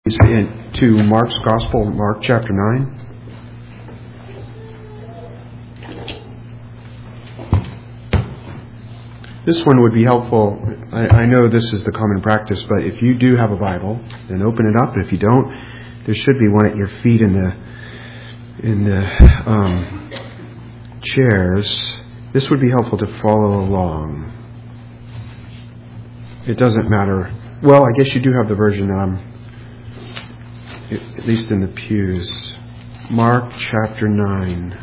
To Mark's Gospel, Mark chapter 9. This one would be helpful. I know this is the common practice, but if you do have a Bible, then open it up. If you don't, there should be one at your feet in the chairs. This would be helpful to follow along. It doesn't matter. Well, I guess you do have the version that I'm, at least in the pews. Mark chapter 9.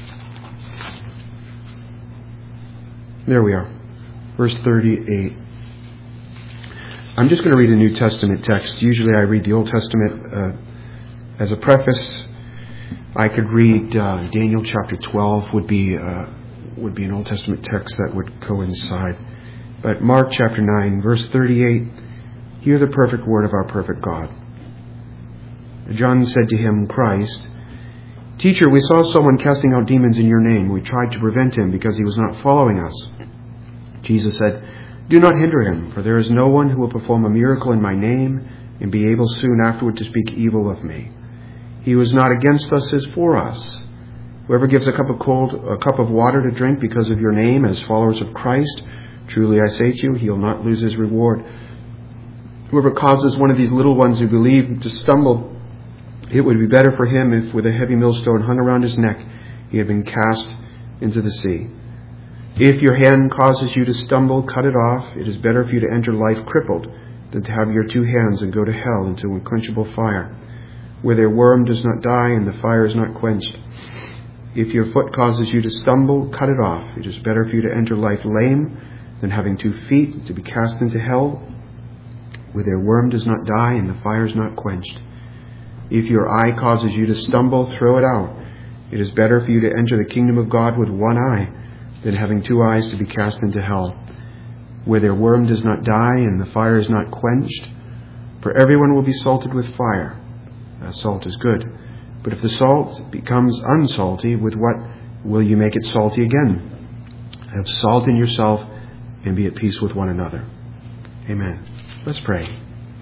There we are. Verse 38. I'm just going to read a New Testament text. Usually I read the Old Testament as a preface. I could read Daniel chapter 12 would be an Old Testament text that would coincide. But Mark chapter 9, verse 38. Hear the perfect word of our perfect God. John said to him, Christ, Teacher, we saw someone casting out demons in your name. We tried to prevent him because he was not following us. Jesus said, Do not hinder him, for there is no one who will perform a miracle in my name and be able soon afterward to speak evil of me. He who is not against us is for us. Whoever gives a cup of water to drink because of your name as followers of Christ, truly I say to you, he will not lose his reward. Whoever causes one of these little ones who believe to stumble, it would be better for him if with a heavy millstone hung around his neck he had been cast into the sea. If your hand causes you to stumble, cut it off. It is better for you to enter life crippled than to have your two hands and go to hell into unquenchable fire, where their worm does not die and the fire is not quenched. If your foot causes you to stumble, cut it off. It is better for you to enter life lame than having 2 feet to be cast into hell, where their worm does not die and the fire is not quenched. If your eye causes you to stumble, throw it out. It is better for you to enter the kingdom of God with 1 eye than having 2 eyes to be cast into hell, where their worm does not die and the fire is not quenched. For everyone will be salted with fire. Salt is good. But if the salt becomes unsalty, with what will you make it salty again? Have salt in yourself and be at peace with one another. Amen. Let's pray.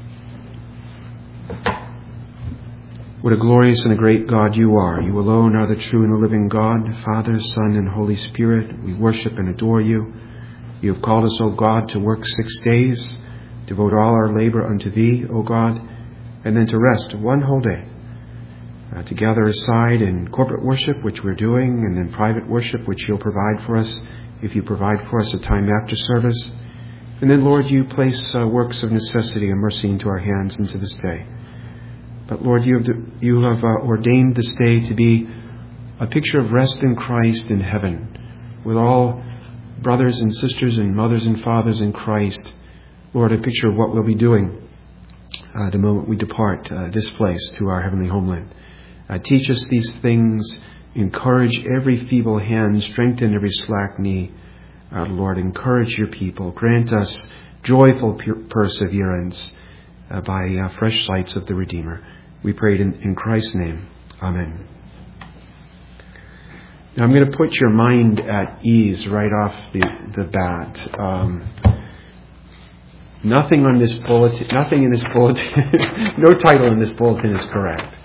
What a glorious and a great God you are. You alone are the true and the living God, Father, Son, and Holy Spirit. We worship and adore you. You have called us, O God, to work 6 days, devote all our labor unto thee, O God, and then to rest 1 whole day, to gather aside in corporate worship, which we're doing, and in private worship, which you'll provide for us, if you provide for us a time after service. And then, Lord, you place works of necessity and mercy into our hands into this day. But Lord, you have ordained this day to be a picture of rest in Christ in heaven, with all brothers and sisters and mothers and fathers in Christ. Lord, a picture of what we'll be doing the moment we depart this place to our heavenly homeland. Teach us these things, encourage every feeble hand, strengthen every slack knee. Lord, encourage your people. Grant us joyful perseverance by fresh sights of the Redeemer. We pray it in Christ's name. Amen. Now I'm going to put your mind at ease right off the bat. Nothing in this bulletin, no title in this bulletin is correct.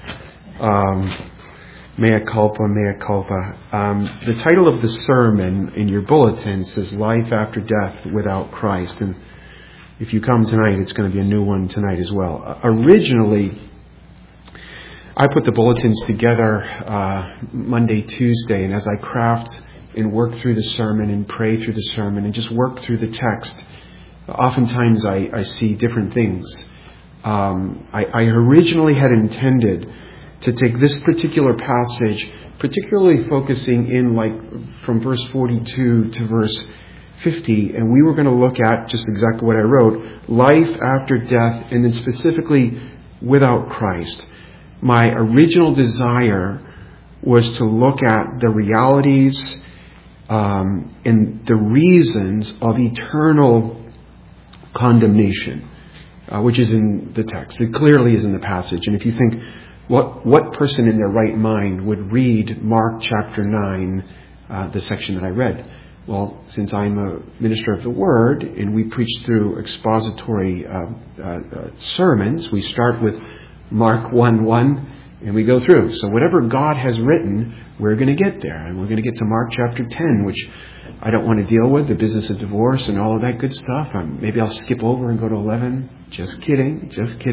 Mea culpa, mea culpa. The title of the sermon in your bulletin says Life After Death Without Christ. And if you come tonight, it's going to be a new one tonight as well. Originally, I put the bulletins together Monday, Tuesday, and as I craft and work through the sermon and pray through the sermon and just work through the text, oftentimes I see different things. I originally had intended to take this particular passage, particularly focusing in from verse 42 to verse 50, and we were going to look at just exactly what I wrote, life after death, and then specifically without Christ. My original desire was to look at the realities and the reasons of eternal condemnation, which is in the text. It clearly is in the passage. And if you think, what person in their right mind would read Mark chapter 9, the section that I read? Well, since I'm a minister of the Word and we preach through expository sermons, we start with Mark 1:1, and we go through. So whatever God has written, we're going to get there. And we're going to get to Mark chapter 10, which I don't want to deal with, the business of divorce and all of that good stuff. Maybe I'll skip over and go to 11. Just kidding.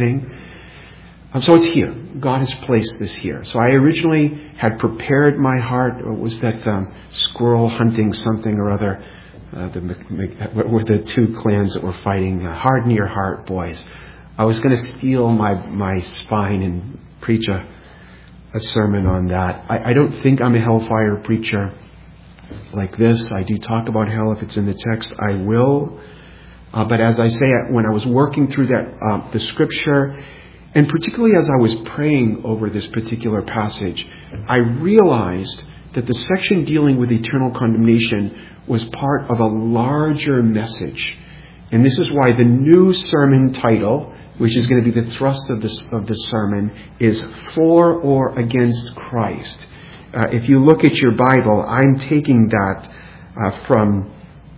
So it's here. God has placed this here. So I originally had prepared my heart. What was that squirrel hunting something or other? What were the two clans that were fighting? Harden your heart, boys. I was going to steel my spine and preach a sermon on that. I don't think I'm a hellfire preacher like this. I do talk about hell if it's in the text. I will. But as I say, when I was working through that, the scripture, and particularly as I was praying over this particular passage, I realized that the section dealing with eternal condemnation was part of a larger message. And this is why the new sermon title, which is going to be the thrust of the sermon, is For or Against Christ. If you look at your Bible, I'm taking that from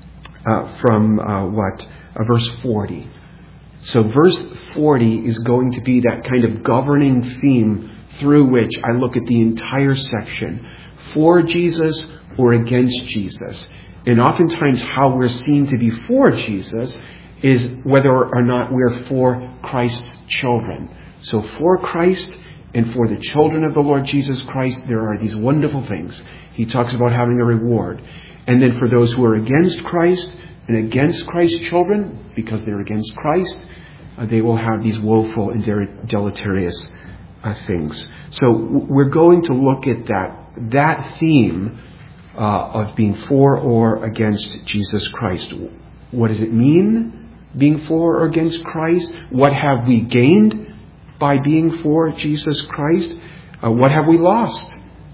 verse 40. So verse 40 is going to be that kind of governing theme through which I look at the entire section. For Jesus or against Jesus. And oftentimes how we're seen to be for Jesus is whether or not we're for Christ's children. So for Christ and for the children of the Lord Jesus Christ, there are these wonderful things. He talks about having a reward. And then for those who are against Christ and against Christ's children, because they're against Christ, they will have these woeful and deleterious things. So we're going to look at that theme of being for or against Jesus Christ. What does it mean, being for or against Christ? What have we gained by being for Jesus Christ? What have we lost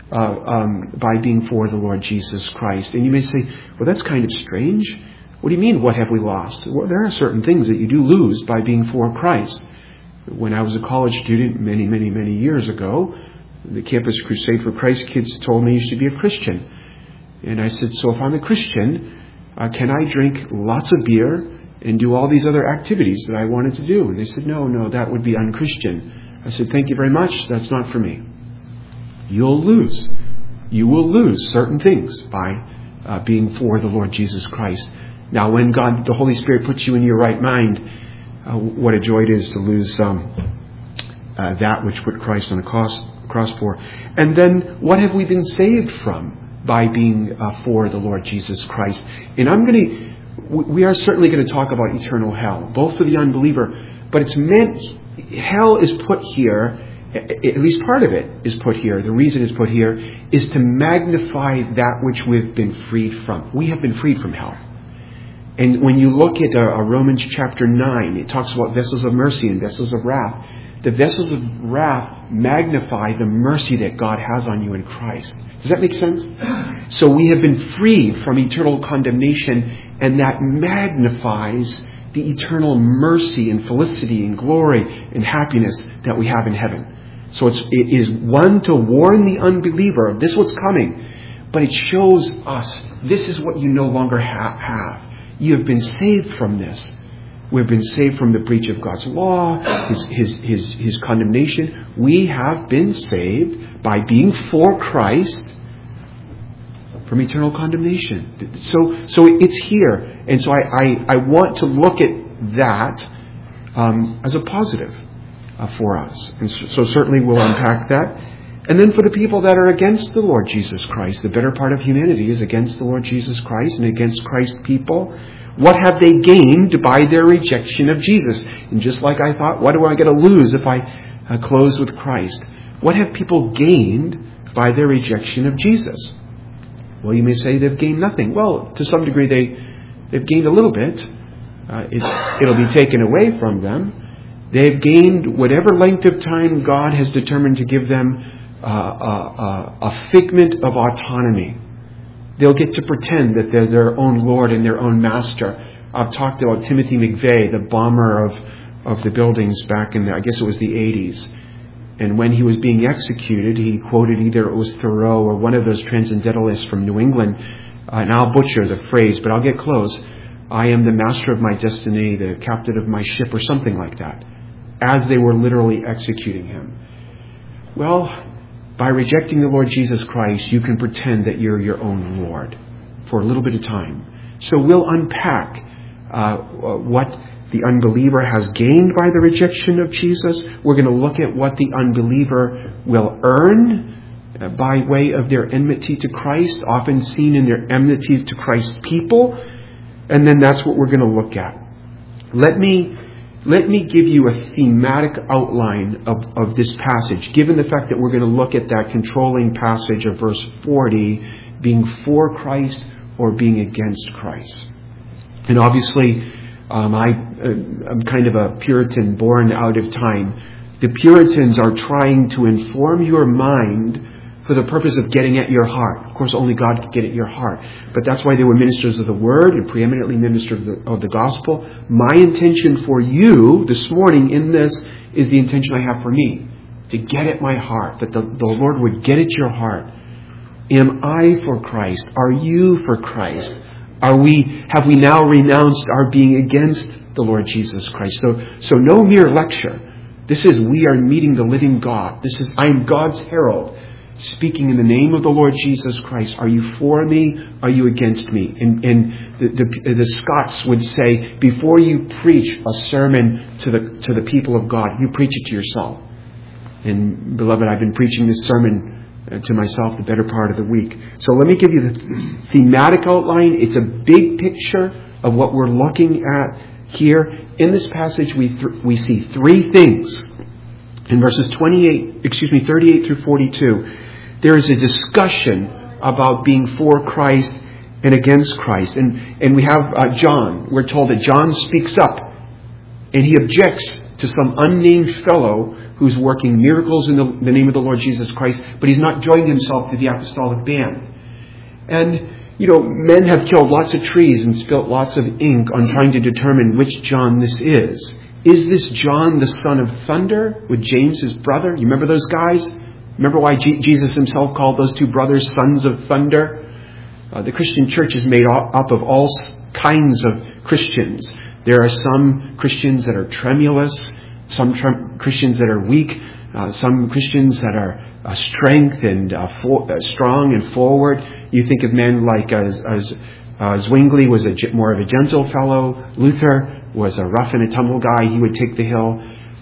by being for the Lord Jesus Christ? And you may say, well, that's kind of strange. What do you mean, what have we lost? Well, there are certain things that you do lose by being for Christ. When I was a college student many, many, many years ago, the Campus Crusade for Christ kids told me you should be a Christian. And I said, so if I'm a Christian, can I drink lots of beer and do all these other activities that I wanted to do? And they said, no, that would be unchristian. I said, thank you very much. That's not for me. You'll lose. You will lose certain things by being for the Lord Jesus Christ. Now, when God, the Holy Spirit, puts you in your right mind, what a joy it is to lose that which put Christ on the cross for. And then, what have we been saved from by being for the Lord Jesus Christ? And we are certainly going to talk about eternal hell, both for the unbeliever, but it's meant, hell is put here, at least part of it is put here, the reason it's put here, is to magnify that which we've been freed from. We have been freed from hell. And when you look at Romans chapter 9, it talks about vessels of mercy and vessels of wrath. The vessels of wrath magnify the mercy that God has on you in Christ. Does that make sense? So we have been freed from eternal condemnation, and that magnifies the eternal mercy and felicity and glory and happiness that we have in heaven. So it is one to warn the unbeliever of this is what's coming, but it shows us this is what you no longer have. You have been saved from this. We've been saved from the breach of God's law, His condemnation. We have been saved by being for Christ from eternal condemnation. So it's here. And so I want to look at that as a positive for us. And so certainly we'll unpack that. And then for the people that are against the Lord Jesus Christ, the better part of humanity is against the Lord Jesus Christ and against Christ's people. What have they gained by their rejection of Jesus? And just like I thought, what do I get to lose if I close with Christ? What have people gained by their rejection of Jesus? Well, you may say they've gained nothing. Well, to some degree they've gained a little bit. It'll be taken away from them. They've gained whatever length of time God has determined to give them a figment of autonomy. They'll get to pretend that they're their own Lord and their own master. I've talked about Timothy McVeigh, the bomber of the buildings back in I guess it was the 80s. And when he was being executed, he quoted either it was Thoreau or one of those transcendentalists from New England. And I'll butcher the phrase, but I'll get close. I am the master of my destiny, the captain of my ship, or something like that. as they were literally executing him. Well, by rejecting the Lord Jesus Christ, you can pretend that you're your own Lord for a little bit of time. So we'll unpack what the unbeliever has gained by the rejection of Jesus. We're going to look at what the unbeliever will earn by way of their enmity to Christ, often seen in their enmity to Christ's people. And then that's what we're going to look at. Let me give you a thematic outline of this passage, given the fact that we're going to look at that controlling passage of verse 40, being for Christ or being against Christ. And obviously, I'm kind of a Puritan born out of time. The Puritans are trying to inform your mind for the purpose of getting at your heart. Of course, only God can get at your heart. But that's why they were ministers of the Word and preeminently ministers of the gospel. My intention for you this morning in this is the intention I have for me. To get at my heart. That the Lord would get at your heart. Am I for Christ? Are you for Christ? Have we now renounced our being against the Lord Jesus Christ? So no mere lecture. This is, we are meeting the living God. This is, I am God's herald, speaking in the name of the Lord Jesus Christ. Are you for me? Are you against me? And the Scots would say, before you preach a sermon to the people of God, you preach it to yourself. And beloved, I've been preaching this sermon to myself the better part of the week. So let me give you the thematic outline. It's a big picture of what we're looking at here. In this passage, we see three things. In verses 38 through 42, there is a discussion about being for Christ and against Christ. And we have John. We're told that John speaks up and he objects to some unnamed fellow who's working miracles in the name of the Lord Jesus Christ, but he's not joining himself to the apostolic band. And, men have killed lots of trees and spilt lots of ink on trying to determine which John this is. Is this John the son of thunder with James his brother? You remember those guys? Remember why Jesus himself called those two brothers sons of thunder? The Christian church is made up of all kinds of Christians. There are some Christians that are tremulous, some Christians that are weak, some Christians that are strength and strong and forward. You think of men like Zwingli was more of a gentle fellow. Luther was a rough and a tumble guy. He would take the hill.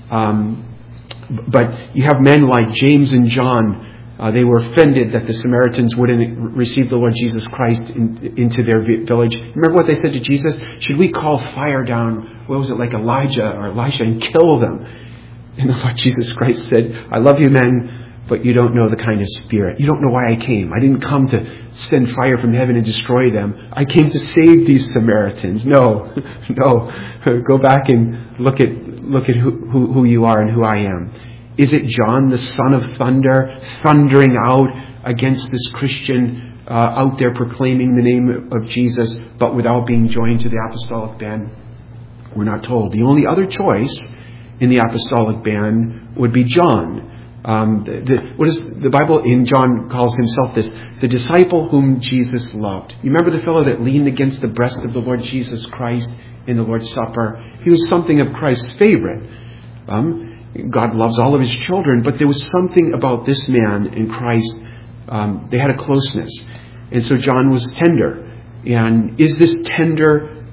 But you have men like James and John. They were offended that the Samaritans wouldn't receive the Lord Jesus Christ into their village. Remember what they said to Jesus? Should we call fire down, what was it, like Elijah or Elisha, and kill them? And the Lord Jesus Christ said, I love you men, but you don't know the kind of spirit. You don't know why I came. I didn't come to send fire from heaven and destroy them. I came to save these Samaritans. No. Go back and look at who you are and who I am. Is it John, the son of thunder, thundering out against this Christian out there proclaiming the name of Jesus, but without being joined to the apostolic band? We're not told. The only other choice in the apostolic band would be John. What is the Bible in John calls himself this? The disciple whom Jesus loved. You remember the fellow that leaned against the breast of the Lord Jesus Christ in the Lord's Supper? He was something of Christ's favorite. God loves all of his children, but there was something about this man and Christ. They had a closeness. And so John was tender. And is this tender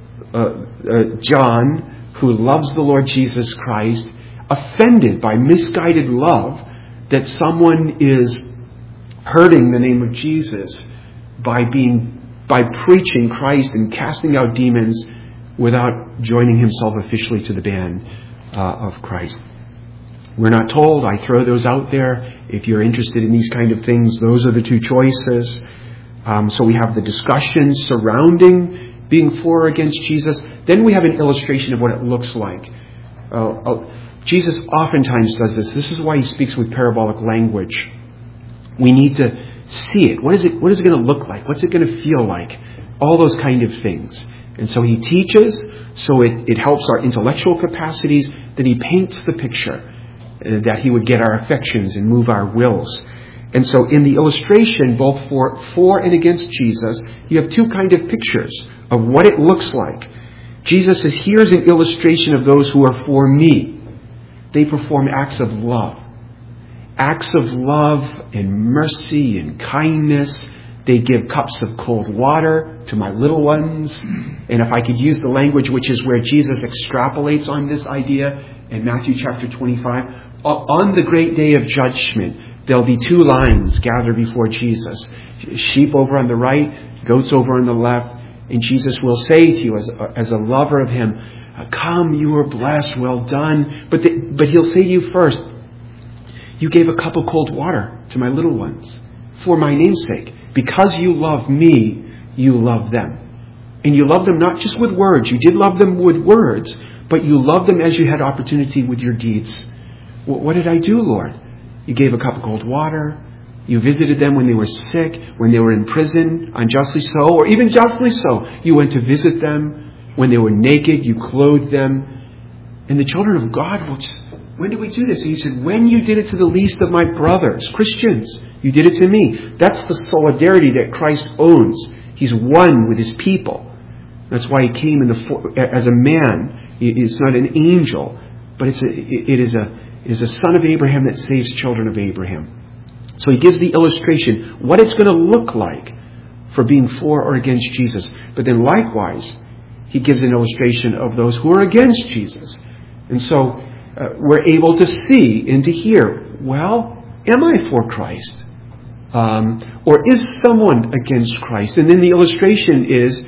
John, who loves the Lord Jesus Christ, offended by misguided love that someone is hurting the name of Jesus by preaching Christ and casting out demons without joining himself officially to the band of Christ? We're not told. I throw those out there. If you're interested in these kind of things, those are the two choices. So we have the discussion surrounding being for or against Jesus. Then we have an illustration of what it looks like. Jesus oftentimes does this. This is why he speaks with parabolic language. We need to see it. What is it going to look like? What's it going to feel like? All those kind of things. And so he teaches, so it helps our intellectual capacities. Then he paints the picture that he would get our affections and move our wills. And so in the illustration, both for and against Jesus, you have two kind of pictures of what it looks like. Jesus says, here's an illustration of those who are for me. They perform acts of love. Acts of love and mercy and kindness. They give cups of cold water to my little ones. And if I could use the language, which is where Jesus extrapolates on this idea in Matthew chapter 25, on the great day of judgment, there'll be two lines gathered before Jesus. Sheep over on the right, goats over on the left. And Jesus will say to you as a lover of Him, come, you are blessed, well done. But He'll say to you first, you gave a cup of cold water to my little ones for my name's sake. Because you love me, you love them. And you love them not just with words. You did love them with words, but you loved them as you had opportunity with your deeds. What did I do, Lord? You gave a cup of cold water. You visited them when they were sick, when they were in prison, unjustly so, or even justly so. You went to visit them. When they were naked, you clothed them. And the children of God will just, when did we do this? He said, when you did it to the least of my brothers, Christians, you did it to me. That's the solidarity that Christ owns. He's one with His people. That's why He came as a man. It's not an angel, but it is a son of Abraham that saves children of Abraham. So He gives the illustration, what it's going to look like for being for or against Jesus. But then likewise, He gives an illustration of those who are against Jesus. And so we're able to see and to hear, well, am I for Christ? Or is someone against Christ? And then the illustration is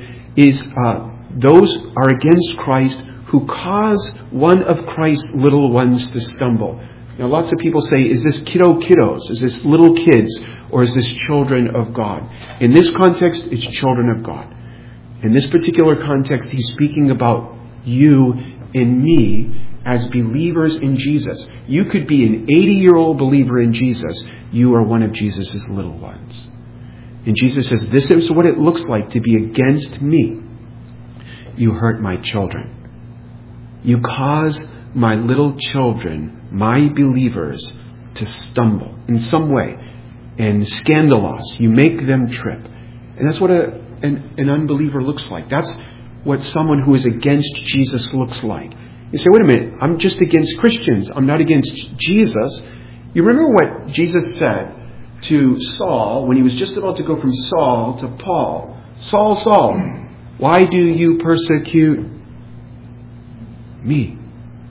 those are against Christ who cause one of Christ's little ones to stumble. Now, lots of people say, is this kiddos? Is this little kids? Or is this children of God? In this context, it's children of God. In this particular context, He's speaking about you and me as believers in Jesus. You could be an 80-year-old believer in Jesus. You are one of Jesus' little ones. And Jesus says, this is what it looks like to be against me. You hurt my children. You cause my little children, my believers, to stumble in some way and scandalize. You make them trip. And that's what an unbeliever looks like. That's what someone who is against Jesus looks like. You say, wait a minute, I'm just against Christians. I'm not against Jesus. You remember what Jesus said to Saul when he was just about to go from Saul to Paul. Saul, Saul, why do you persecute me?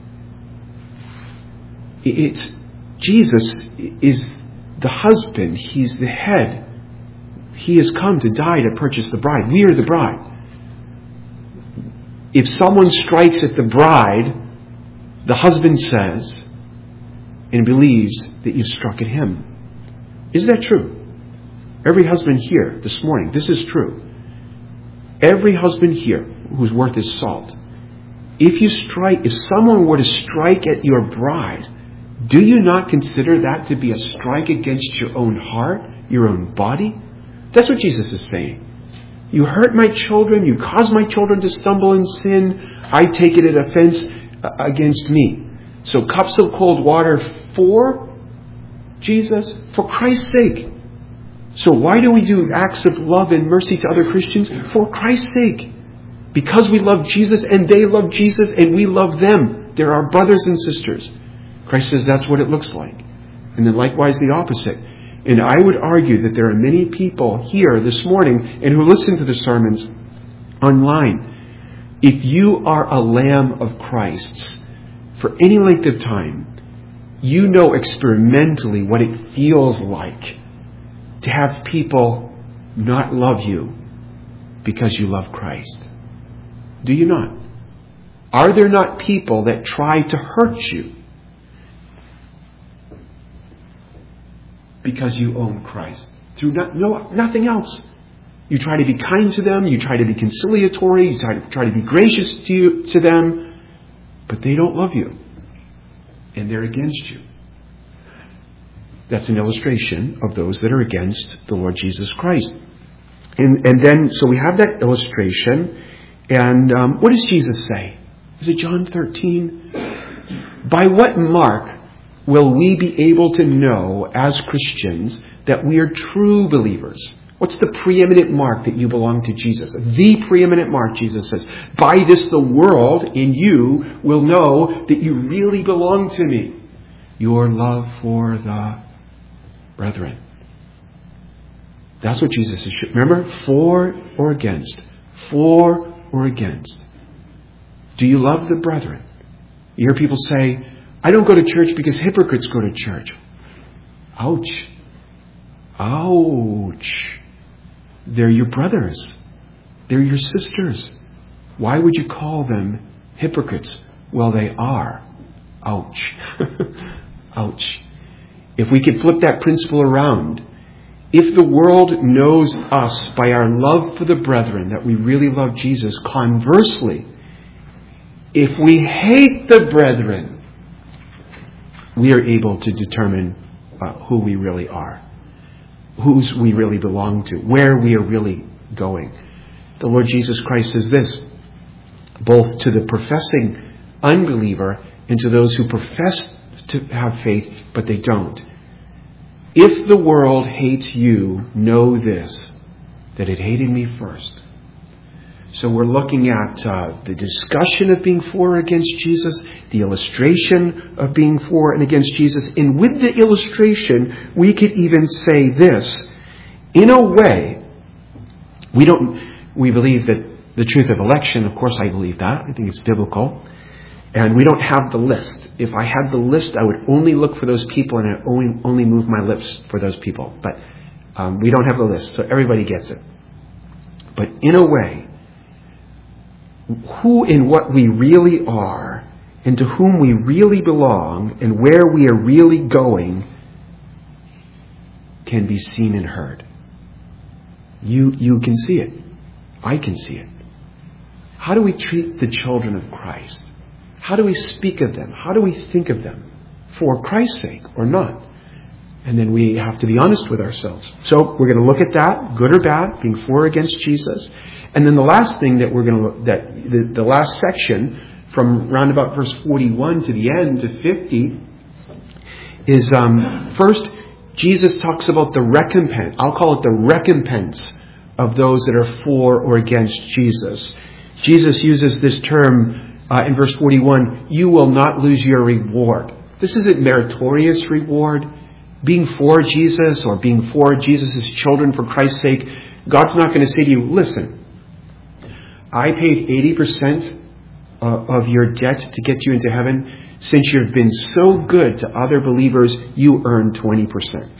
Jesus is the husband. He's the head. He has come to die to purchase the bride. We are the bride. If someone strikes at the bride, the husband says and believes that you've struck at him. Is that true? Every husband here this morning, this is true. Every husband here whose worth is salt. If someone were to strike at your bride, do you not consider that to be a strike against your own heart, your own body? That's what Jesus is saying. You hurt my children, you cause my children to stumble in sin, I take it as offense against me. So cups of cold water for Jesus, for Christ's sake. So why do we do acts of love and mercy to other Christians? For Christ's sake. Because we love Jesus and they love Jesus and we love them. They're our brothers and sisters. Christ says that's what it looks like. And then likewise the opposite. And I would argue that there are many people here this morning and who listen to the sermons online. If you are a lamb of Christ's for any length of time, you know experimentally what it feels like to have people not love you because you love Christ. Do you not? Are there not people that try to hurt you because you own Christ? Through nothing else. You try to be kind to them, you try to be conciliatory, you try to be gracious to them, but they don't love you. And they're against you. That's an illustration of those that are against the Lord Jesus Christ. And then, so we have that illustration. And what does Jesus say? Is it John 13? By what mark will we be able to know as Christians that we are true believers? What's the preeminent mark that you belong to Jesus? The preeminent mark, Jesus says. By this the world in you will know that you really belong to me. Your love for the brethren. That's what Jesus is. Remember? For or against. For or against. Do you love the brethren? You hear people say, I don't go to church because hypocrites go to church. Ouch. Ouch. They're your brothers. They're your sisters. Why would you call them hypocrites? Well, they are. Ouch. Ouch. If we could flip that principle around, if the world knows us by our love for the brethren, that we really love Jesus, conversely, if we hate the brethren, we are able to determine who we really are, whose we really belong to, where we are really going. The Lord Jesus Christ says this, both to the professing unbeliever and to those who profess to have faith, but they don't. If the world hates you, know this, that it hated me first. So we're looking at the discussion of being for or against Jesus, the illustration of being for and against Jesus. And with the illustration, we could even say this. In a way, we believe that the truth of election, of course I believe that. I think it's biblical. And we don't have the list. If I had the list, I would only look for those people and I'd only move my lips for those people. But we don't have the list, so everybody gets it. But in a way, who and what we really are, and to whom we really belong, and where we are really going, can be seen and heard. You can see it. I can see it. How do we treat the children of Christ? How do we speak of them? How do we think of them? For Christ's sake or not? And then we have to be honest with ourselves. So we're going to look at that, good or bad, being for or against Jesus. And then the last thing that we're going to look at, the last section from round about verse 41 to the end to 50 is first Jesus talks about the recompense. I'll call it the recompense of those that are for or against Jesus. Jesus uses this term in verse 41, you will not lose your reward. This isn't meritorious reward. Being for Jesus or being for Jesus' children for Christ's sake, God's not going to say to you, listen, I paid 80% of your debt to get you into heaven. Since you've been so good to other believers, you earn 20%.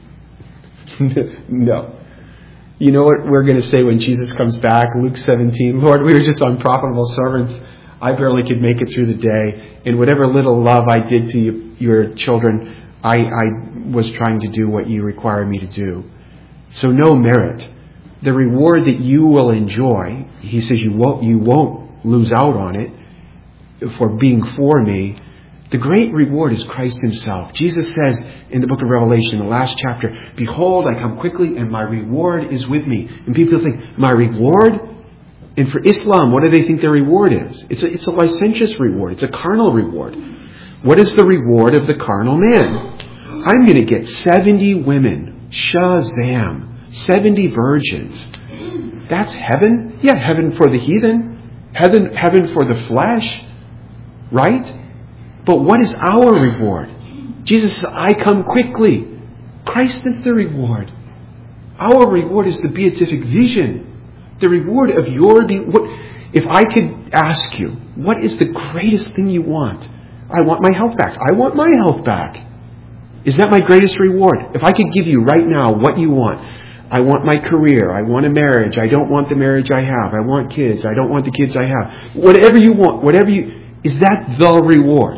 No. You know what we're going to say when Jesus comes back? Luke 17, Lord, we were just unprofitable servants. I barely could make it through the day. And whatever little love I did to your children, I was trying to do what you require me to do. So no merit. The reward that you will enjoy, he says you won't lose out on it for being for me. The great reward is Christ himself. Jesus says in the book of Revelation, the last chapter, behold, I come quickly and my reward is with me. And people think, my reward? And for Islam, what do they think their reward is? It's a licentious reward. It's a carnal reward. What is the reward of the carnal man? I'm going to get 70 women. Shazam. 70 virgins. That's heaven? Yeah, heaven for the heathen. Heaven for the flesh. Right? But what is our reward? Jesus says, I come quickly. Christ is the reward. Our reward is the beatific vision. The reward of your being. If I could ask you, what is the greatest thing you want? I want my health back. I want my health back. Is that my greatest reward? If I could give you right now what you want. I want my career. I want a marriage. I don't want the marriage I have. I want kids. I don't want the kids I have. Whatever you want, is that the reward?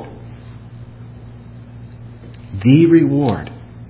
The reward.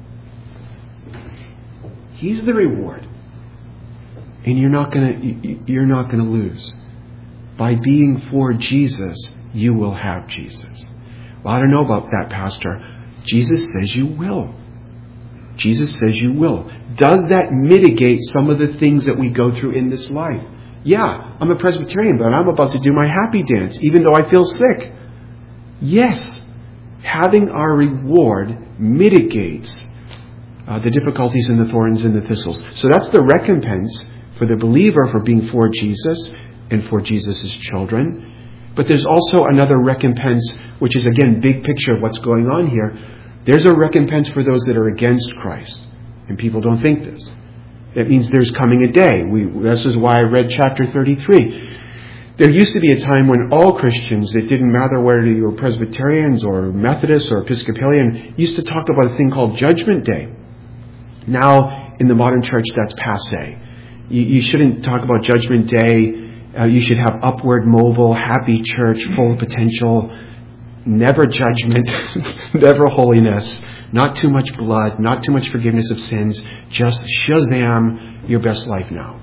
He's the reward. And you're not gonna lose. By being for Jesus, you will have Jesus. Well, I don't know about that, Pastor. Jesus says you will. Jesus says you will. Does that mitigate some of the things that we go through in this life? Yeah, I'm a Presbyterian, but I'm about to do my happy dance, even though I feel sick. Yes, having our reward mitigates the difficulties and the thorns and the thistles. So that's the recompense for the believer for being for Jesus and for Jesus' children. But there's also another recompense, which is, again, big picture of what's going on here. There's a recompense for those that are against Christ. And people don't think this. That means there's coming a day. This is why I read chapter 33. There used to be a time when all Christians, it didn't matter whether you were Presbyterians or Methodists or Episcopalian, used to talk about a thing called Judgment Day. Now, in the modern church, that's passé. You shouldn't talk about Judgment Day. You should have upward, mobile, happy church, full of potential, never judgment, never holiness, not too much blood, not too much forgiveness of sins, just Shazam, your best life now.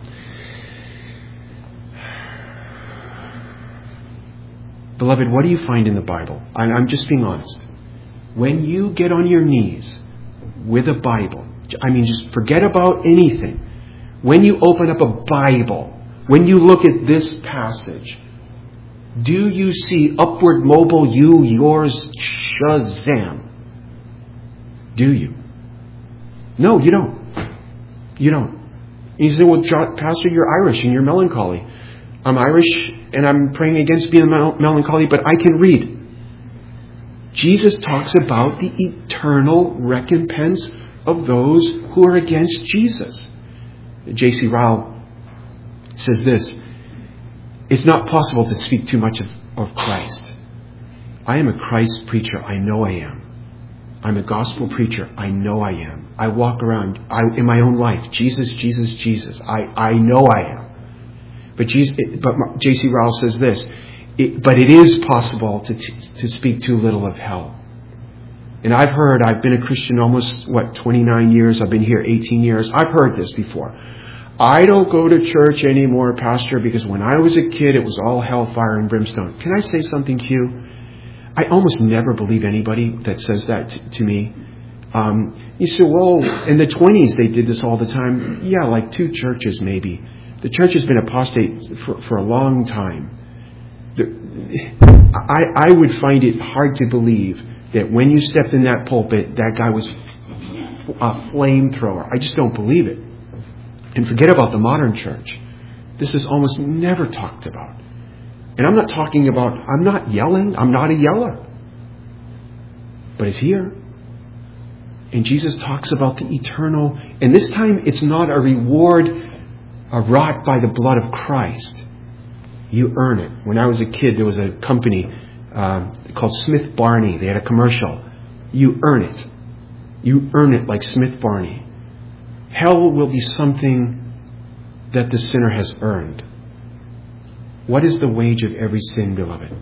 Beloved, what do you find in the Bible? I'm just being honest. When you get on your knees with a Bible, just forget about anything. When you open up a Bible, when you look at this passage, do you see upward, mobile, you, yours, Shazam? Do you? No, you don't. You don't. And you say, well, Pastor, you're Irish and you're melancholy. I'm Irish and I'm praying against being melancholy, but I can read. Jesus talks about the eternal recompense of those who are against Jesus. J.C. Ryle says this: it's not possible to speak too much of Christ. I am a Christ preacher. I know I am. I'm a gospel preacher. I know I am. I walk around in my own life. Jesus, Jesus, Jesus. I know I am. But J.C. Ryle says this: but it is possible to speak too little of hell. And I've been a Christian almost, 29 years. I've been here 18 years. I've heard this before. I don't go to church anymore, Pastor, because when I was a kid, it was all hellfire and brimstone. Can I say something to you? I almost never believe anybody that says that to me. You say, well, in the 20s they did this all the time. Yeah, like 2 churches maybe. The church has been apostate for a long time. I would find it hard to believe that when you stepped in that pulpit, that guy was a flamethrower. I just don't believe it. And forget about the modern church. This is almost never talked about. And I'm not yelling. I'm not a yeller. But it's here. And Jesus talks about the eternal. And this time it's not a reward wrought by the blood of Christ. You earn it. When I was a kid, there was a company called Smith Barney. They had a commercial. You earn it. You earn it like Smith Barney. Hell will be something that the sinner has earned. What is the wage of every sin, beloved?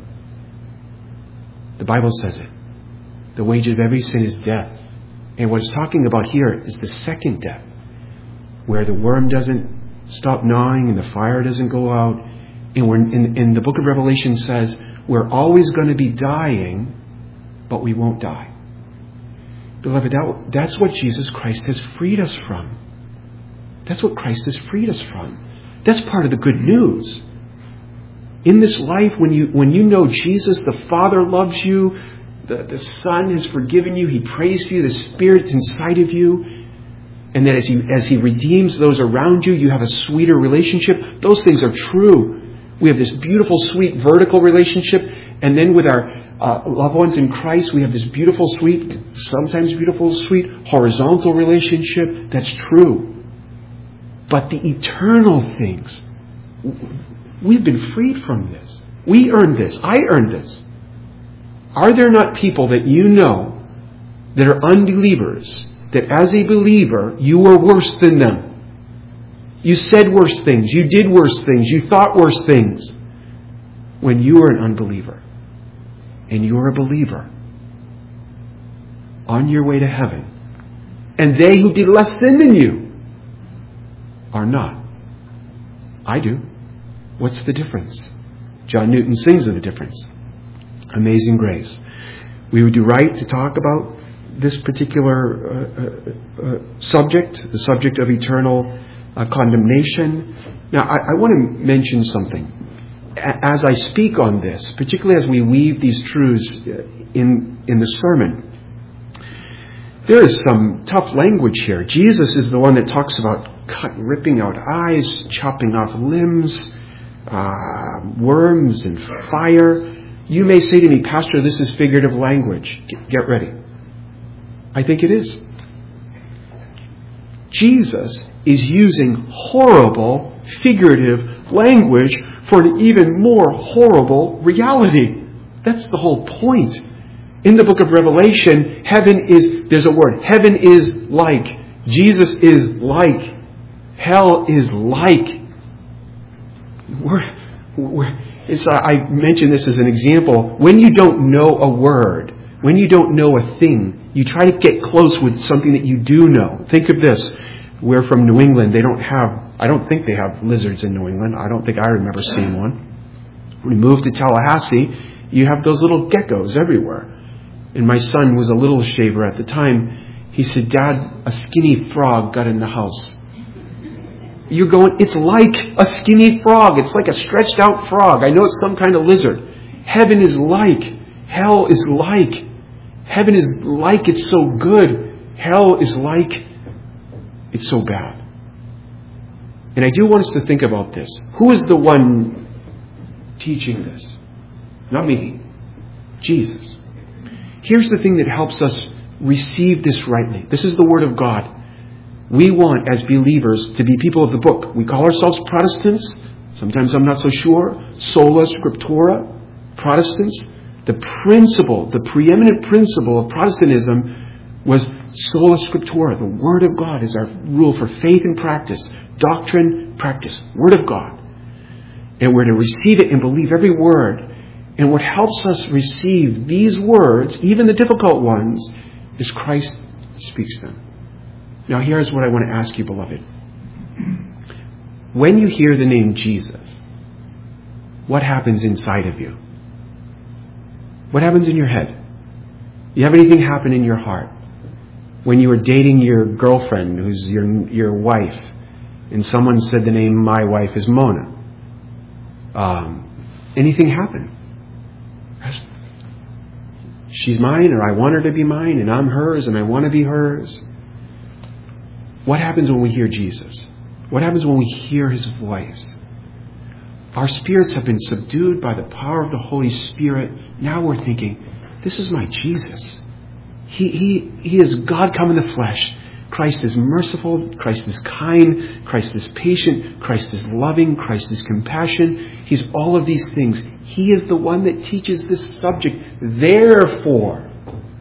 The Bible says it. The wage of every sin is death. And what it's talking about here is the second death, where the worm doesn't stop gnawing and the fire doesn't go out. And the book of Revelation says we're always going to be dying, but we won't die. Beloved, that's what Jesus Christ has freed us from. That's what Christ has freed us from. That's part of the good news. In this life, when you know Jesus, the Father loves you, the Son has forgiven you, He prays for you, the Spirit's inside of you, and that as He redeems those around you, you have a sweeter relationship. Those things are true. We have this beautiful, sweet, vertical relationship, and then with our loved ones in Christ, we have this beautiful, sweet, sometimes beautiful, sweet, horizontal relationship. That's true. But the eternal things, we've been freed from this. We earned this. I earned this. Are there not people that you know that are unbelievers, that as a believer, you were worse than them? You said worse things. You did worse things. You thought worse things when you were an unbeliever. And you're a believer on your way to heaven. And they who did less sin than you are not. I do. What's the difference? John Newton sings of the difference. Amazing Grace. We would do right to talk about this particular subject, the subject of eternal condemnation. Now, I want to mention something. As I speak on this, particularly as we weave these truths in the sermon, There is some tough language here. Jesus is the one that talks about ripping out eyes, chopping off limbs, worms and fire. You may say to me, Pastor, this is figurative language. Get ready. I think it is. Jesus is using horrible, figurative language for an even more horrible reality. That's the whole point. In the book of Revelation, there's a word, heaven is like. Jesus is like. Hell is like. I mention this as an example. When you don't know a word, when you don't know a thing, you try to get close with something that you do know. Think of this. We're from New England. I don't think they have lizards in New England. I don't think I remember seeing one. When we moved to Tallahassee, you have those little geckos everywhere. And my son was a little shaver at the time. He said, Dad, a skinny frog got in the house. You're going, it's like a skinny frog. It's like a stretched out frog. I know it's some kind of lizard. Heaven is like. Hell is like. Heaven is like it's so good. Hell is like it's so bad. And I do want us to think about this. Who is the one teaching this? Not me. Jesus. Here's the thing that helps us receive this rightly. This is the Word of God. We want, as believers, to be people of the book. We call ourselves Protestants. Sometimes I'm not so sure. Sola Scriptura. Protestants. The preeminent principle of Protestantism was Sola Scriptura. The Word of God is our rule for faith and practice. Doctrine, practice. Word of God. And we're to receive it and believe every word. And what helps us receive these words, even the difficult ones, is Christ speaks them. Now here's what I want to ask you, beloved. When you hear the name Jesus, what happens inside of you? What happens in your head? You have anything happen in your heart? When you were dating your girlfriend, who's your wife, and someone said the name, my wife is Mona. Anything happen? She's mine, or I want her to be mine, and I'm hers, and I want to be hers. What happens when we hear Jesus? What happens when we hear His voice? Our spirits have been subdued by the power of the Holy Spirit. Now we're thinking, this is my Jesus. He is God come in the flesh. Christ is merciful. Christ is kind. Christ is patient. Christ is loving. Christ is compassion. He's all of these things. He is the one that teaches this subject. Therefore,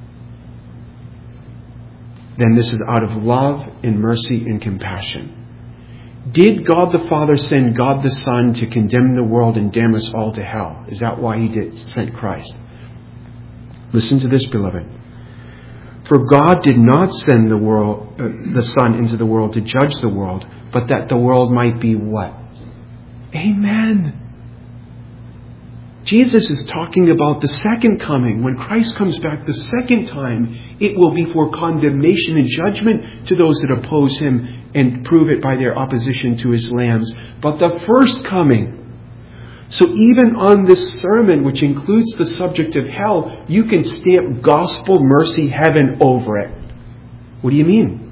then this is out of love and mercy and compassion. Did God the Father send God the Son to condemn the world and damn us all to hell? Is that why He sent Christ? Listen to this, beloved. For God did not send the Son into the world to judge the world, but that the world might be what? Amen. Jesus is talking about the second coming. When Christ comes back the second time, it will be for condemnation and judgment to those that oppose Him and prove it by their opposition to His lambs. But the first coming. So even on this sermon, which includes the subject of hell, you can stamp gospel mercy heaven over it. What do you mean?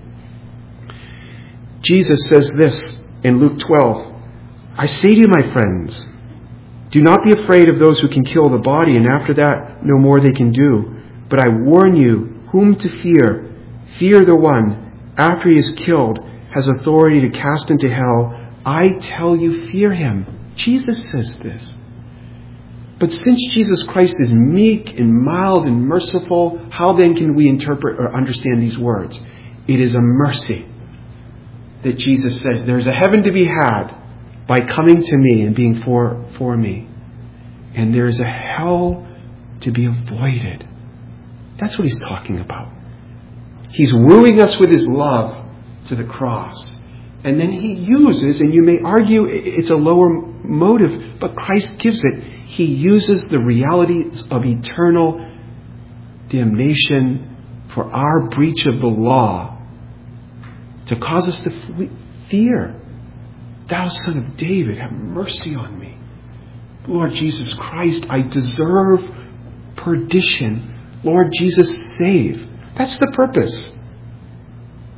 Jesus says this in Luke 12. I say to you, my friends, do not be afraid of those who can kill the body, and after that no more they can do. But I warn you whom to fear. Fear the one, after he is killed, has authority to cast into hell. I tell you, fear him. Jesus says this. But since Jesus Christ is meek and mild and merciful, how then can we interpret or understand these words? It is a mercy that Jesus says there's a heaven to be had by coming to me and being for me. And there's a hell to be avoided. That's what He's talking about. He's wooing us with His love to the cross. And then He uses, and you may argue it's a lower motive, but Christ gives it. He uses the realities of eternal damnation for our breach of the law to cause us to fear. Thou Son of David, have mercy on me. Lord Jesus Christ, I deserve perdition. Lord Jesus, save. That's the purpose.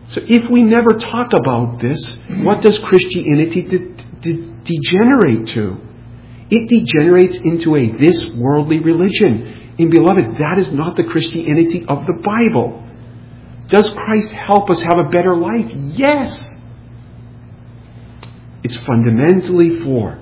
So if we never talk about this, what does Christianity degenerate to? It degenerates into a this worldly religion. And beloved, that is not the Christianity of the Bible. Does Christ help us have a better life? Yes. It's fundamentally for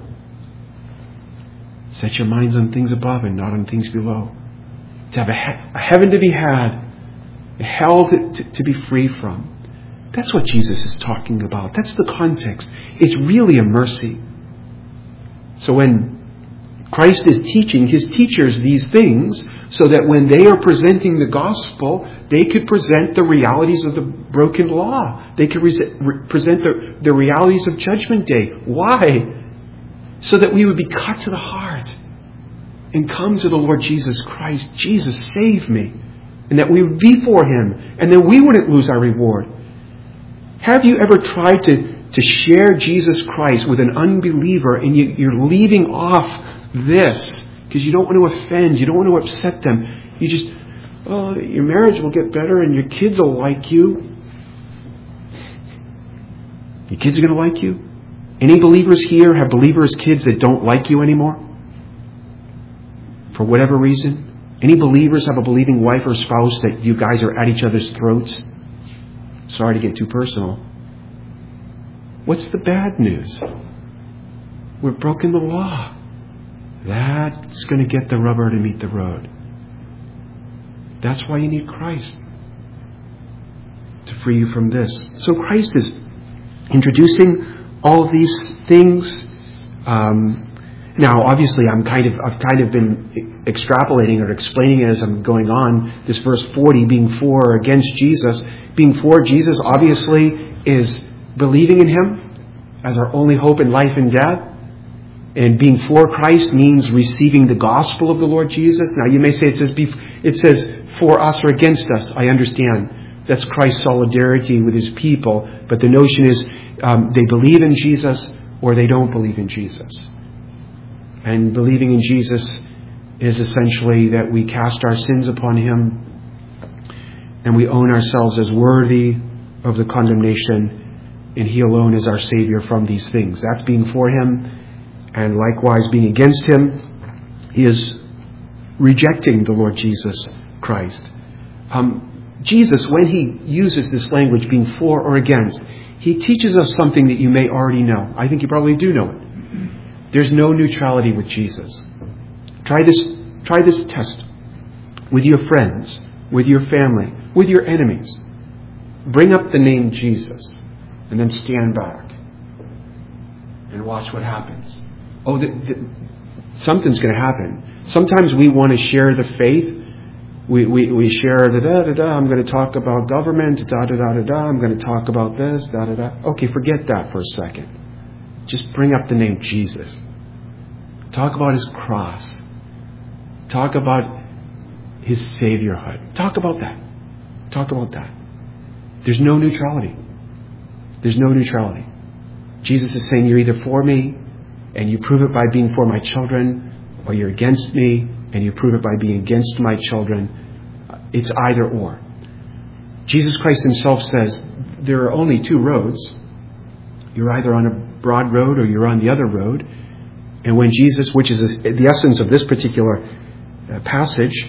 set your minds on things above and not on things below. To have a heaven to be had, a hell to be free from. That's what Jesus is talking about. That's the context. It's really a mercy. So when Christ is teaching His teachers these things, so that when they are presenting the gospel, they could present the realities of the broken law. They could present the realities of Judgment Day. Why? So that we would be cut to the heart and come to the Lord Jesus Christ. Jesus, save me. And that we would be for Him. And then we wouldn't lose our reward. Have you ever tried to share Jesus Christ with an unbeliever and you're leaving off this because you don't want to offend, you don't want to upset them? You just, your marriage will get better and your kids will like you. Your kids are going to like you? Any believers here have believers' kids that don't like you anymore? For whatever reason? Any believers have a believing wife or spouse that you guys are at each other's throats? Sorry to get too personal. What's the bad news? We've broken the law. That's going to get the rubber to meet the road. That's why you need Christ. To free you from this. So Christ is introducing all of these things. Now, obviously, I've kind of been extrapolating or explaining it as I'm going on. This verse 40, being for or against Jesus. Being for Jesus, obviously, is believing in Him as our only hope in life and death. And being for Christ means receiving the gospel of the Lord Jesus. Now, you may say it says for us or against us. I understand. That's Christ's solidarity with His people. But the notion is they believe in Jesus or they don't believe in Jesus. And believing in Jesus is essentially that we cast our sins upon Him and we own ourselves as worthy of the condemnation, and He alone is our Savior from these things. That's being for Him. And likewise, being against Him is rejecting the Lord Jesus Christ. Jesus, when He uses this language, being for or against, He teaches us something that you may already know. I think you probably do know it. There's no neutrality with Jesus. Try this test with your friends, with your family, with your enemies. Bring up the name Jesus and then stand back and watch what happens. Something's going to happen. Sometimes we want to share the faith. We share I'm going to talk about government, I'm going to talk about this, Okay, forget that for a second. Just bring up the name Jesus. Talk about His cross. Talk about His saviorhood. Talk about that. Talk about that. There's no neutrality. There's no neutrality. Jesus is saying you're either for me and you prove it by being for my children, or you're against me and you prove it by being against my children. It's either or. Jesus Christ Himself says there are only two roads. You're either on a broad road or you're on the other road. And when Jesus, which is the essence of this particular passage,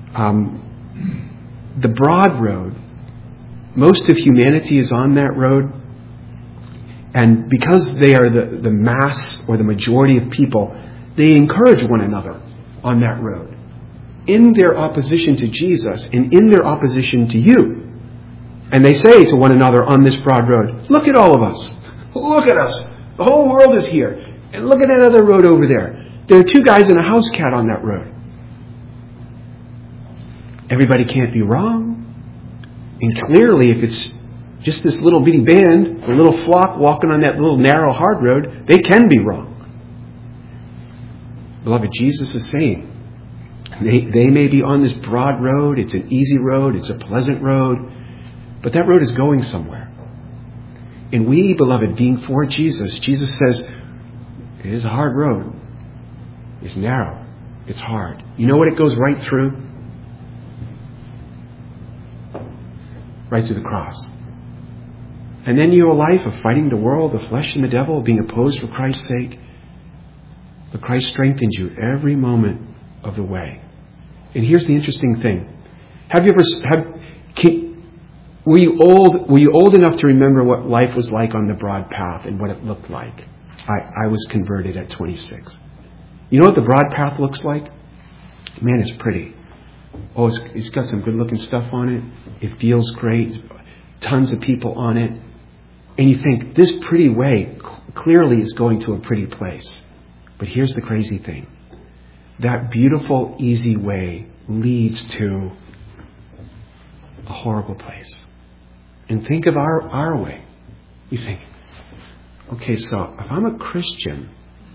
the broad road, most of humanity is on that road. And because they are the mass or the majority of people, they encourage one another on that road in their opposition to Jesus and in their opposition to you. And they say to one another on this broad road, look at all of us. Look at us. The whole world is here. And look at that other road over there. There are two guys and a house cat on that road. Everybody can't be wrong. And clearly, if it's just this little bitty band, a little flock walking on that little narrow hard road, they can be wrong. Beloved, Jesus is saying, they may be on this broad road, it's an easy road, it's a pleasant road, but that road is going somewhere. And we, beloved, being for Jesus, Jesus says, it is a hard road. It's narrow. It's hard. You know what it goes right through? Right through the cross. And then you have a life of fighting the world, the flesh and the devil, being opposed for Christ's sake. But Christ strengthens you every moment of the way. And here's the interesting thing. Were you old enough to remember what life was like on the broad path and what it looked like? I was converted at 26. You know what the broad path looks like? Man, it's pretty. Oh, it's got some good looking stuff on it. It feels great. Tons of people on it. And you think, this pretty way clearly is going to a pretty place. But here's the crazy thing. That beautiful, easy way leads to a horrible place. And think of our way. You think, okay, so if I'm a Christian,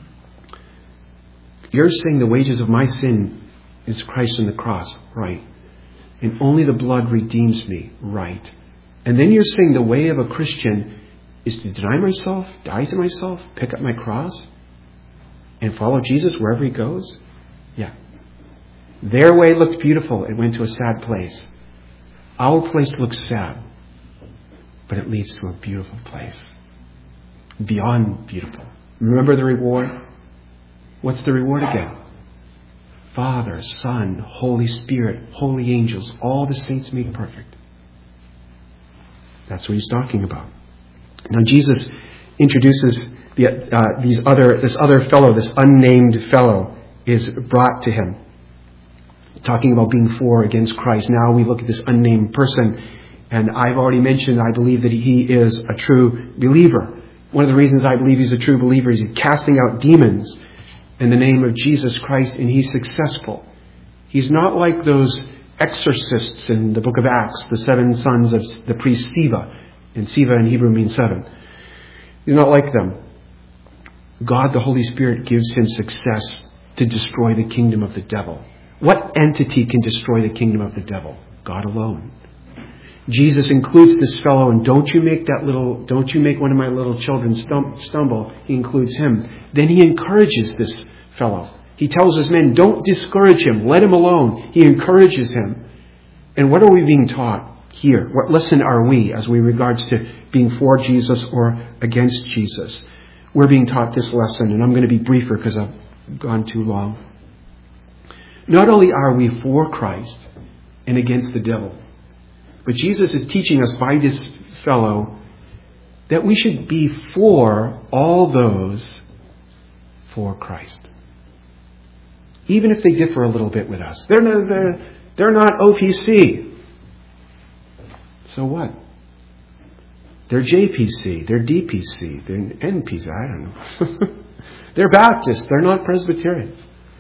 you're saying the wages of my sin is Christ on the cross, right? And only the blood redeems me, right? And then you're saying the way of a Christian is to deny myself, die to myself, pick up my cross, and follow Jesus wherever he goes? Yeah. Their way looked beautiful. It went to a sad place. Our place looks sad, but it leads to a beautiful place. Beyond beautiful. Remember the reward? What's the reward again? Father, Son, Holy Spirit, holy angels, all the saints made perfect. That's what he's talking about. Now Jesus introduces this other fellow, this unnamed fellow, is brought to him. Talking about being for or against Christ. Now we look at this unnamed person, and I've already mentioned I believe that he is a true believer. One of the reasons I believe he's a true believer is he's casting out demons in the name of Jesus Christ, and he's successful. He's not like those exorcists in the book of Acts, the 7 sons of the priest Siva. And Siva in Hebrew means 7. He's not like them. God, the Holy Spirit, gives him success to destroy the kingdom of the devil. What entity can destroy the kingdom of the devil? God alone. Jesus includes this fellow, and don't you make one of my little children stumble. He includes him. Then he encourages this fellow. He tells his men, don't discourage him. Let him alone. He encourages him. And what are we being taught here? What lesson are we as we regards to being for Jesus or against Jesus? We're being taught this lesson, and I'm going to be briefer because I've gone too long. Not only are we for Christ and against the devil, but Jesus is teaching us by this fellow that we should be for all those for Christ. Even if they differ a little bit with us. They're not OPC. So what? They're JPC. They're DPC. They're NPC. I don't know. They're Baptists. They're not Presbyterians.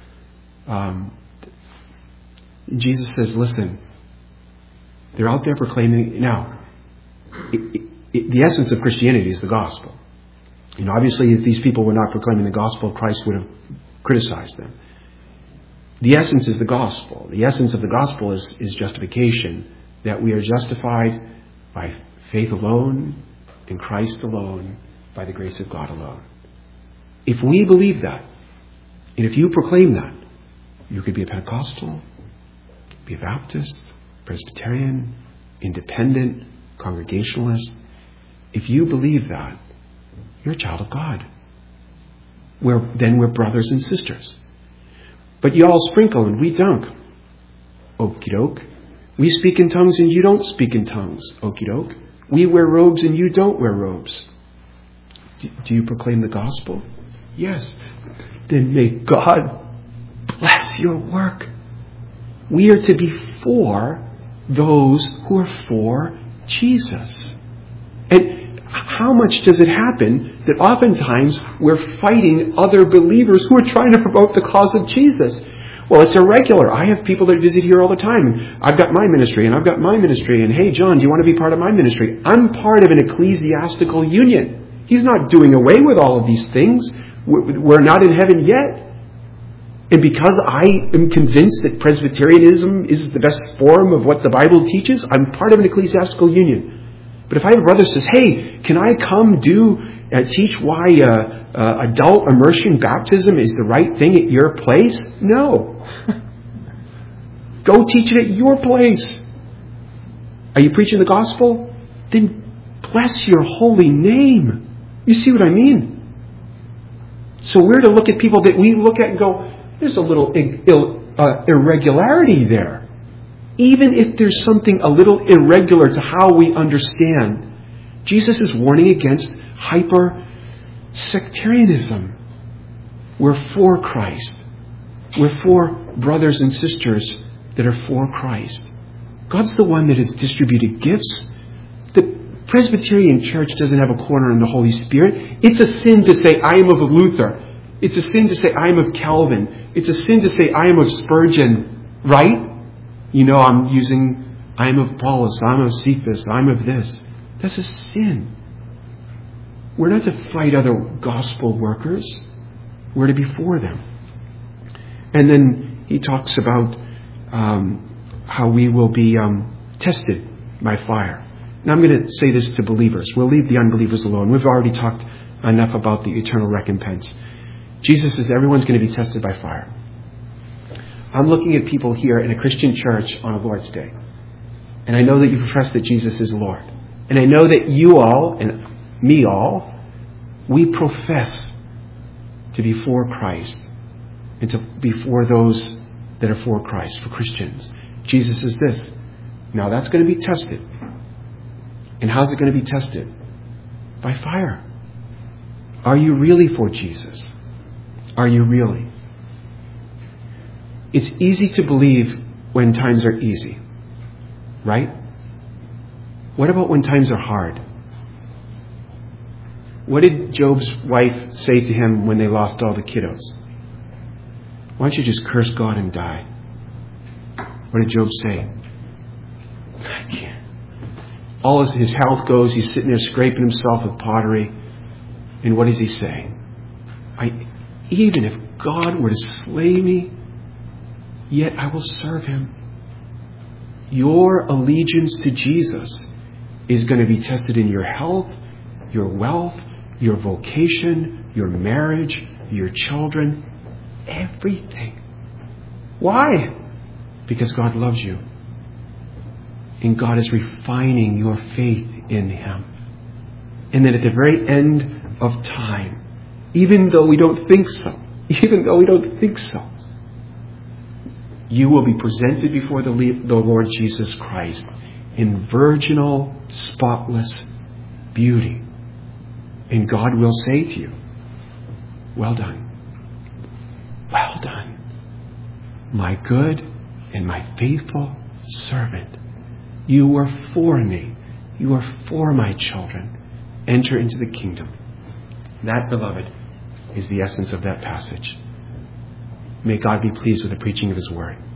Jesus says, listen, they're out there proclaiming. Now, the essence of Christianity is the gospel. Obviously, if these people were not proclaiming the gospel, Christ would have criticized them. The essence is the gospel. The essence of the gospel is justification, that we are justified by faith alone, in Christ alone, by the grace of God alone. If we believe that, and if you proclaim that, you could be a Pentecostal, be a Baptist, Presbyterian, Independent, Congregationalist. If you believe that, you're a child of God. Then we're brothers and sisters. But you all sprinkle and we don't. Okie doke. We speak in tongues and you don't speak in tongues. Okie doke. We wear robes and you don't wear robes. Do you proclaim the gospel? Yes. Then may God bless your work. We are to be for those who are for Jesus. And how much does it happen that oftentimes we're fighting other believers who are trying to promote the cause of Jesus? Well, it's irregular. I have people that visit here all the time. I've got my ministry and I've got my ministry. And hey, John, do you want to be part of my ministry? I'm part of an ecclesiastical union. He's not doing away with all of these things. We're not in heaven yet. And because I am convinced that Presbyterianism is the best form of what the Bible teaches, I'm part of an ecclesiastical union. But if I have a brother who says, hey, can I come teach why adult immersion baptism is the right thing at your place? No. Go teach it at your place. Are you preaching the gospel? Then bless your holy name. You see what I mean? So we're to look at people that we look at and go, there's a little irregularity there. Even if there's something a little irregular to how we understand, Jesus is warning against hyper-sectarianism. We're for Christ. We're for brothers and sisters that are for Christ. God's the one that has distributed gifts. The Presbyterian Church doesn't have a corner in the Holy Spirit. It's a sin to say, I am of Luther. It's a sin to say, I am of Calvin. It's a sin to say, I am of Spurgeon. Right? You know, I am of Paulus. I'm of Cephas. I'm of this. That's a sin. We're not to fight other gospel workers. We're to be for them. And then he talks about how we will be tested by fire. Now I'm going to say this to believers. We'll leave the unbelievers alone. We've already talked enough about the eternal recompense. Jesus says everyone's going to be tested by fire. I'm looking at people here in a Christian church on a Lord's Day. And I know that you profess that Jesus is Lord. And I know that you all, and me all, we profess to be for Christ. And to be for those that are for Christ, for Christians. Jesus says this. Now that's going to be tested. And how's it going to be tested? By fire. Are you really for Jesus? Are you really? It's easy to believe when times are easy. Right? What about when times are hard? What did Job's wife say to him when they lost all the kiddos? Why don't you just curse God and die? What did Job say? I can't. All as his health goes, he's sitting there scraping himself with pottery. And what does he say? Even if God were to slay me, yet I will serve him. Your allegiance to Jesus is going to be tested in your health, your wealth, your vocation, your marriage, your children, everything. Why? Because God loves you. And God is refining your faith in him. And then at the very end of time, even though we don't think so, you will be presented before the Lord Jesus Christ in virginal, spotless beauty. And God will say to you, well done. Well done, my good and my faithful servant. You were for me. You are for my children. Enter into the kingdom. That, beloved, is the essence of that passage. May God be pleased with the preaching of his word.